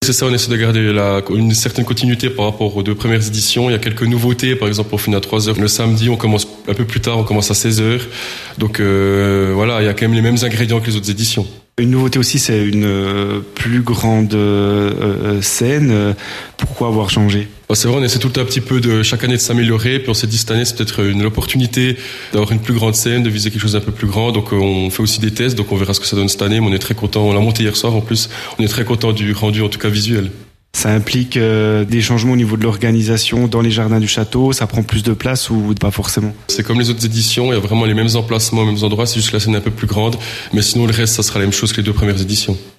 c'est ça, on essaie de garder une certaine continuité par rapport aux 2 premières éditions. Il y a quelques nouveautés, par exemple, on finit à 3h. Le samedi, on commence un peu plus tard, on commence à 16h. Donc voilà, il y a quand même les mêmes ingrédients que les autres éditions. Une nouveauté aussi, c'est une plus grande scène. Pourquoi avoir changé ? C'est vrai, on essaie tout le temps un petit peu chaque année de s'améliorer, puis on s'est dit cette année c'est peut-être une opportunité d'avoir une plus grande scène, de viser quelque chose d'un peu plus grand, donc on fait aussi des tests, donc on verra ce que ça donne cette année, mais on est très content, on l'a monté hier soir en plus, on est très content du rendu en tout cas visuel. Ça implique des changements au niveau de l'organisation dans les jardins du château, ça prend plus de place ou pas forcément ? C'est comme les autres éditions, il y a vraiment les mêmes emplacements, les mêmes endroits, c'est juste que la scène est un peu plus grande, mais sinon le reste ça sera la même chose que les 2 premières éditions.